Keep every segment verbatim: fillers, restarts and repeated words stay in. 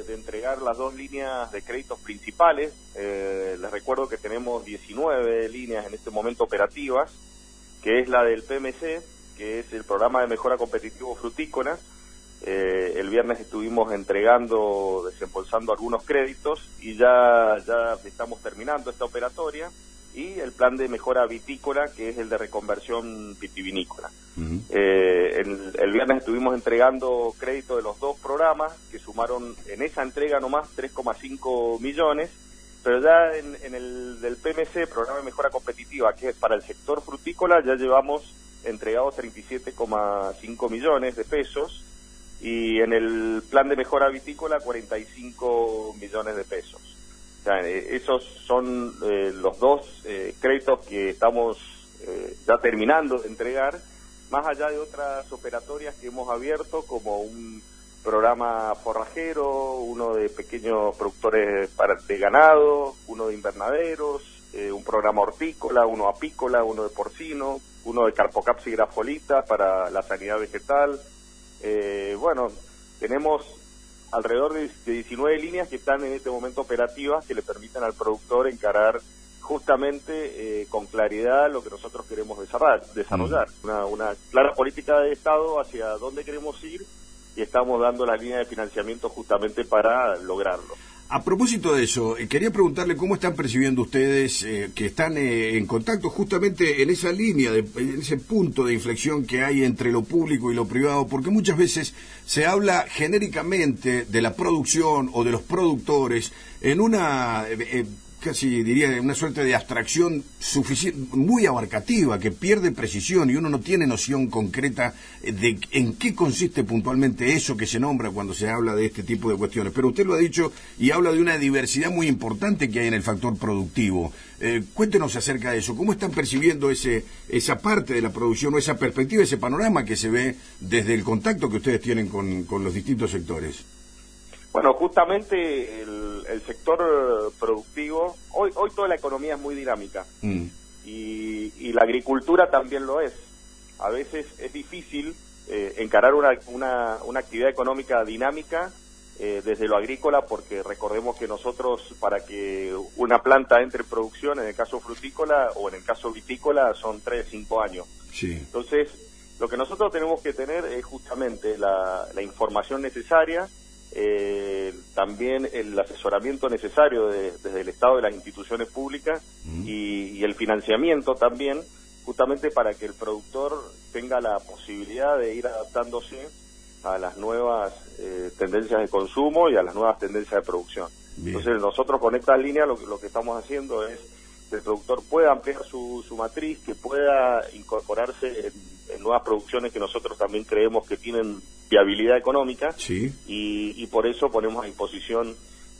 de entregar las dos líneas de créditos principales. Eh, les recuerdo que tenemos diecinueve líneas en este momento operativas, que es la del P M C, que es el Programa de Mejora Competitivo Frutícola. Eh, el viernes estuvimos entregando, desembolsando algunos créditos y ya, ya estamos terminando esta operatoria. Y el plan de mejora vitícola, que es el de reconversión vitivinícola. Uh-huh. eh, el, el viernes estuvimos entregando crédito de los dos programas, que sumaron en esa entrega nomás tres coma cinco millones, pero ya en, en el del P M C, Programa de Mejora Competitiva, que es para el sector frutícola, ya llevamos entregados treinta y siete coma cinco millones de pesos, y en el plan de mejora vitícola cuarenta y cinco millones de pesos. O sea, eh, esos son eh, los dos eh, créditos que estamos eh, ya terminando de entregar, más allá de otras operatorias que hemos abierto, como un programa forrajero, uno de pequeños productores para, de ganado, uno de invernaderos, eh, un programa hortícola, uno apícola, uno de porcino, uno de carpocapsis grafolita para la sanidad vegetal. Eh, bueno, tenemos alrededor de diecinueve líneas que están en este momento operativas, que le permiten al productor encarar justamente eh, con claridad lo que nosotros queremos desarrollar, desarrollar. Mm. Una, una clara política de Estado hacia dónde queremos ir, y estamos dando las líneas de financiamiento justamente para lograrlo. A propósito de eso, eh, quería preguntarle cómo están percibiendo ustedes eh, que están eh, en contacto justamente en esa línea, de, en ese punto de inflexión que hay entre lo público y lo privado, porque muchas veces se habla genéricamente de la producción o de los productores en una... Eh, eh, casi diría una suerte de abstracción suficiente, muy abarcativa, que pierde precisión y uno no tiene noción concreta de en qué consiste puntualmente eso que se nombra cuando se habla de este tipo de cuestiones. Pero usted lo ha dicho y habla de una diversidad muy importante que hay en el factor productivo. Eh, cuéntenos acerca de eso. ¿Cómo están percibiendo ese esa parte de la producción o esa perspectiva, ese panorama que se ve desde el contacto que ustedes tienen con, con los distintos sectores? Bueno, justamente el, el sector productivo, hoy hoy toda la economía es muy dinámica, mm. y, y la agricultura también lo es. A veces es difícil eh, encarar una, una, una actividad económica dinámica eh, desde lo agrícola, porque recordemos que nosotros, para que una planta entre en producción, en el caso frutícola o en el caso vitícola, son tres, cinco años. Sí. Entonces, lo que nosotros tenemos que tener es justamente la, la información necesaria, Eh, también el asesoramiento necesario de, desde el Estado, de las instituciones públicas, mm. y, y el financiamiento también, justamente para que el productor tenga la posibilidad de ir adaptándose a las nuevas eh, tendencias de consumo y a las nuevas tendencias de producción. Bien. Entonces nosotros con esta línea lo, lo que estamos haciendo es que el productor pueda ampliar su, su matriz, que pueda incorporarse en, en nuevas producciones que nosotros también creemos que tienen viabilidad económica. Sí. y, y por eso ponemos a disposición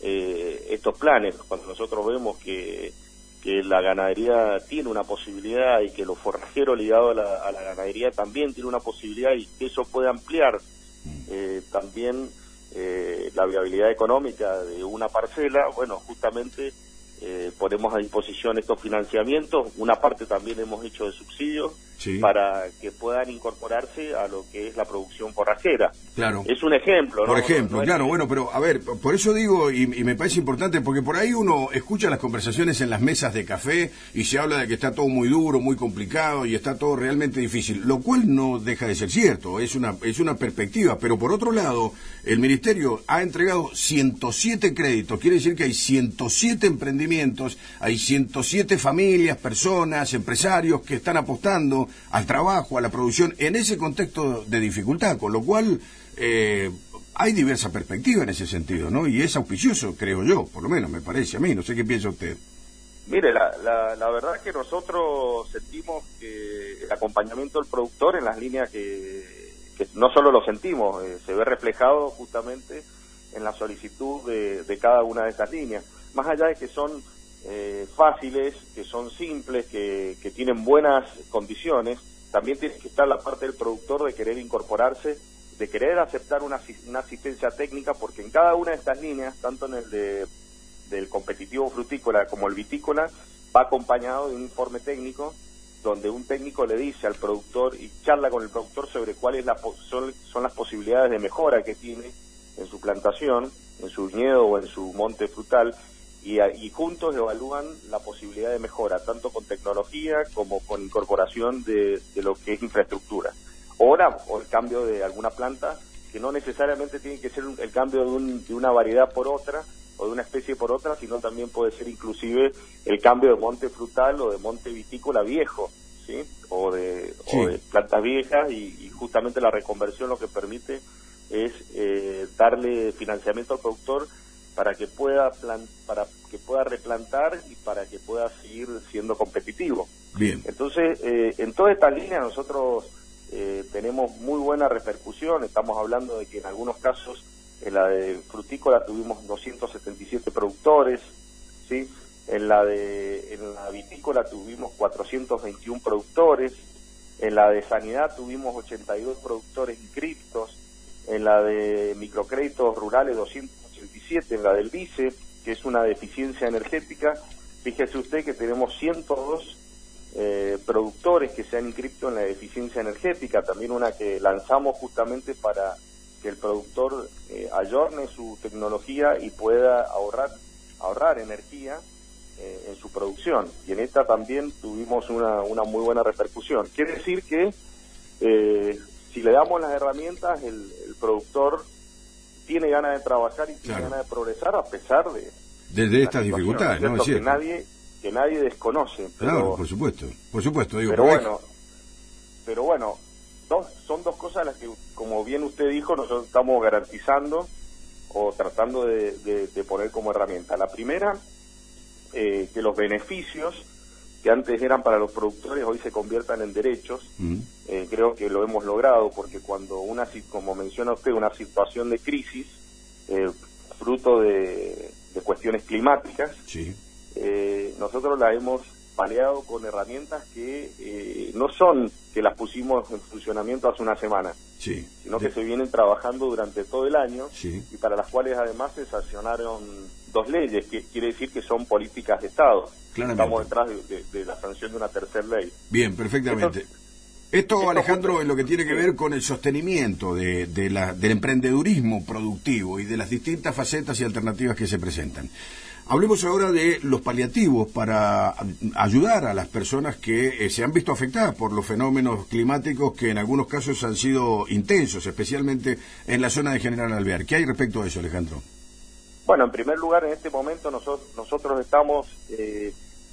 eh, estos planes. Cuando nosotros vemos que, que la ganadería tiene una posibilidad y que los forrajeros ligados a la, a la ganadería también tienen una posibilidad, y que eso puede ampliar eh, también eh, la viabilidad económica de una parcela, bueno, justamente Eh, ponemos a disposición estos financiamientos. Una parte también hemos hecho de subsidios, sí, para que puedan incorporarse a lo que es la producción forrajera. Claro. Es un ejemplo, ¿no? Por ejemplo, no, no claro, es... bueno, pero a ver, por eso digo, y, y me parece importante, porque por ahí uno escucha las conversaciones en las mesas de café y se habla de que está todo muy duro, muy complicado y está todo realmente difícil, lo cual no deja de ser cierto, es una, es una perspectiva, pero por otro lado, el Ministerio ha entregado ciento siete créditos, quiere decir que hay ciento siete emprendimientos, hay ciento siete familias, personas, empresarios que están apostando al trabajo, a la producción, en ese contexto de dificultad, con lo cual eh, hay diversa perspectiva en ese sentido, ¿no? Y es auspicioso, creo yo, por lo menos me parece a mí, no sé qué piensa usted. Mire, la, la, la verdad es que nosotros sentimos que el acompañamiento del productor en las líneas que, que no solo lo sentimos, eh, se ve reflejado justamente en la solicitud de, de cada una de estas líneas. Más allá de que son eh, fáciles, que son simples, que, que tienen buenas condiciones, también tiene que estar la parte del productor de querer incorporarse, de querer aceptar una, una asistencia técnica, porque en cada una de estas líneas, tanto en el de del competitivo frutícola como el vitícola, va acompañado de un informe técnico donde un técnico le dice al productor y charla con el productor sobre cuáles la, son, son las posibilidades de mejora que tiene en su plantación, en su viñedo o en su monte frutal, y, y juntos evalúan la posibilidad de mejora, tanto con tecnología como con incorporación de, de lo que es infraestructura. Ahora, o el cambio de alguna planta, que no necesariamente tiene que ser un, el cambio de, un, de una variedad por otra, o de una especie por otra, sino también puede ser inclusive el cambio de monte frutal o de monte vitícola viejo, ¿sí? O de, sí. o de plantas viejas, y, y justamente la reconversión lo que permite es eh, darle financiamiento al productor para que pueda plan, para que pueda replantar y para que pueda seguir siendo competitivo. Bien. Entonces, eh, en toda esta línea nosotros eh, tenemos muy buena repercusión. Estamos hablando de que en algunos casos, en la de frutícola tuvimos doscientos setenta y siete productores, ¿sí? En la de en la vitícola tuvimos cuatrocientos veintiuno productores, en la de sanidad tuvimos ochenta y dos productores inscriptos, en la de microcréditos rurales doscientos ochenta y siete, en la del vice, que es una deficiencia energética, fíjese usted que tenemos ciento dos eh, productores que se han inscrito en la deficiencia energética, también una que lanzamos justamente para que el productor eh, ayorne su tecnología y pueda ahorrar ahorrar energía eh, en su producción, y en esta también tuvimos una, una muy buena repercusión. Quiere decir que eh, si le damos las herramientas, el, el productor tiene ganas de trabajar y tiene claro. ganas de progresar a pesar de, de, de estas dificultades, ¿no? Es que nadie que nadie desconoce. Pero, claro, por supuesto, por supuesto. Digo, pero bueno, pero bueno, dos, son dos cosas las que, como bien usted dijo, nosotros estamos garantizando o tratando de, de, de poner como herramienta. La primera, eh, que los beneficios que antes eran para los productores hoy se conviertan en derechos. Mm. Eh, creo que lo hemos logrado, porque cuando una, como menciona usted, una situación de crisis, eh, fruto de, de cuestiones climáticas, sí. eh, nosotros la hemos paliado con herramientas que eh, no son que las pusimos en funcionamiento hace una semana, sí. sino de... que se vienen trabajando durante todo el año, sí. y para las cuales además se sancionaron dos leyes, que quiere decir que son políticas de Estado. Claramente. Estamos detrás de, de, de la sanción de una tercera ley. Bien, perfectamente. Esto, Esto, esto Alejandro, justo, es lo que tiene que sí. ver con el sostenimiento de, de la, del emprendedurismo productivo y de las distintas facetas y alternativas que se presentan. Hablemos ahora de los paliativos para ayudar a las personas que eh, se han visto afectadas por los fenómenos climáticos que en algunos casos han sido intensos, especialmente en la zona de General Alvear. ¿Qué hay respecto a eso, Alejandro? Bueno, en primer lugar, en este momento nosotros, nosotros estamos eh,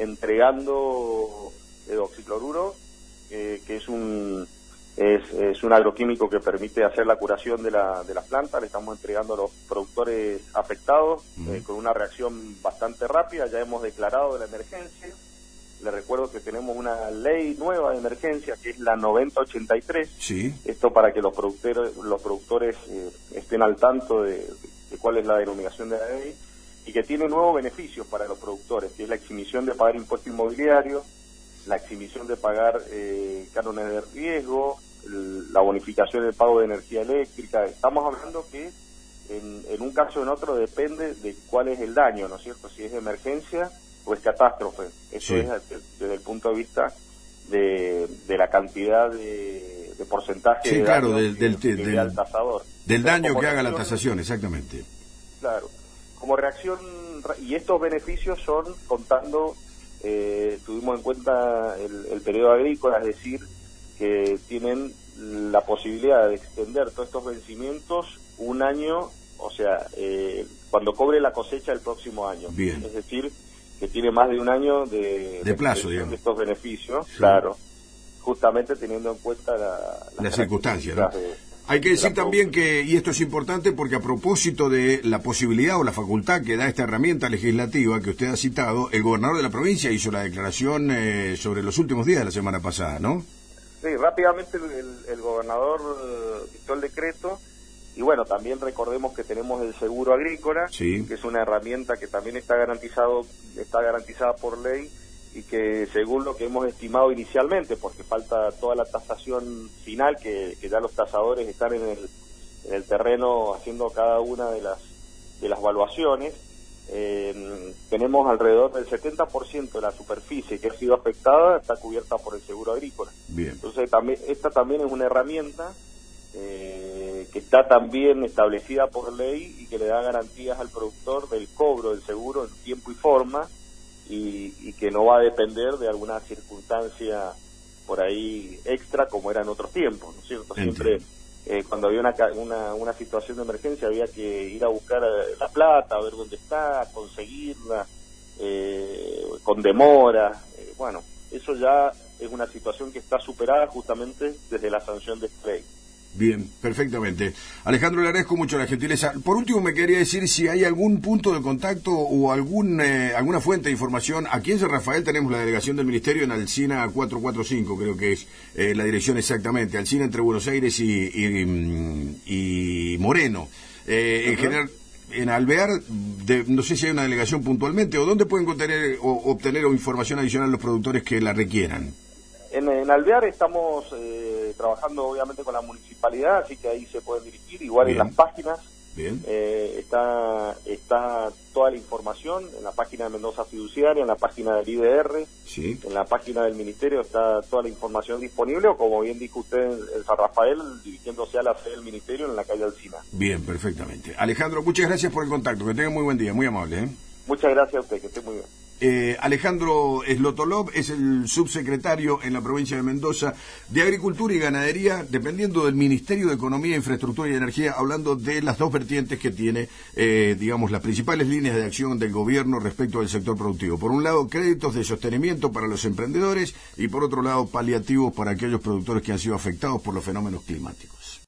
entregando hidroxicloruro, eh, que es un es, es un agroquímico que permite hacer la curación de la de las plantas. Le estamos entregando a los productores afectados uh-huh. eh, con una reacción bastante rápida. Ya hemos declarado la emergencia. Les recuerdo que tenemos una ley nueva de emergencia, que es la noventa ochenta y tres. Sí. Esto para que los productores los productores eh, estén al tanto de, de cuál es la denominación de la ley, y que tiene nuevos beneficios para los productores, que es la exhibición de pagar impuesto inmobiliario, la exhibición de pagar eh, cánones de riesgo, el, la bonificación del pago de energía eléctrica. Estamos hablando que en, en un caso o en otro depende de cuál es el daño, ¿no es cierto? Si es emergencia o es catástrofe. Eso sí. es desde, desde el punto de vista de, de la cantidad de, de porcentaje sí, de claro, daño del, que, del, que del, al tasador. Del Pero daño que haga reacción, la tasación, exactamente. Claro. Como reacción, y estos beneficios son contando, eh, tuvimos en cuenta el, el periodo agrícola, es decir, que tienen la posibilidad de extender todos estos vencimientos un año, o sea, eh, cuando cobre la cosecha el próximo año. Bien. Es decir, que tiene más de un año de, de plazo, digamos, de estos beneficios, sí. Claro, justamente teniendo en cuenta la, la, la circunstancia, ¿no? De, Hay que decir también que, y esto es importante porque a propósito de la posibilidad o la facultad que da esta herramienta legislativa que usted ha citado, el gobernador de la provincia hizo la declaración eh, sobre los últimos días de la semana pasada, ¿no? Sí, rápidamente el, el gobernador eh, dictó el decreto, y bueno, también recordemos que tenemos el seguro agrícola, sí. que es una herramienta que también está garantizado está garantizada por ley, y que según lo que hemos estimado inicialmente, porque falta toda la tasación final, que, que ya los tasadores están en el, en el terreno haciendo cada una de las de las evaluaciones, eh, tenemos alrededor del setenta por ciento de la superficie que ha sido afectada está cubierta por el seguro agrícola. Bien. Entonces también esta también es una herramienta eh, que está también establecida por ley y que le da garantías al productor del cobro del seguro en tiempo y forma, y, y que no va a depender de alguna circunstancia por ahí extra como era en otros tiempos, ¿no es cierto? Siempre eh, cuando había una, una, una situación de emergencia había que ir a buscar la plata, a ver dónde está, conseguirla, eh, con demora, eh, bueno, eso ya es una situación que está superada justamente desde la sanción de esta ley. Bien, perfectamente. Alejandro, le agradezco mucho la gentileza. Por último, me quería decir si hay algún punto de contacto o algún eh, alguna fuente de información. Aquí en San Rafael tenemos la delegación del Ministerio en Alsina cuatrocientos cuarenta y cinco, creo que es eh, la dirección exactamente. Alsina entre Buenos Aires y, y, y Moreno. Eh, uh-huh. En general, en Alvear, de, no sé si hay una delegación puntualmente, o dónde pueden obtener, o, obtener información adicional los productores que la requieran. En, en Alvear estamos eh, trabajando obviamente con la municipalidad, así que ahí se pueden dirigir, igual Bien. En las páginas. Bien. Eh, está está toda la información en la página de Mendoza Fiduciaria, en la página del I D R, sí. En la página del Ministerio está toda la información disponible, o como bien dijo usted en San Rafael, dirigiéndose a la sede del Ministerio en la calle Alsina. Bien, perfectamente. Alejandro, muchas gracias por el contacto, que tenga muy buen día, muy amable. ¿eh? Muchas gracias a usted, que esté muy bien. Eh, Alejandro Slotolov es el subsecretario en la provincia de Mendoza de Agricultura y Ganadería, dependiendo del Ministerio de Economía, Infraestructura y Energía, hablando de las dos vertientes que tiene, eh, digamos, las principales líneas de acción del gobierno respecto del sector productivo. Por un lado, créditos de sostenimiento para los emprendedores y por otro lado, paliativos para aquellos productores que han sido afectados por los fenómenos climáticos.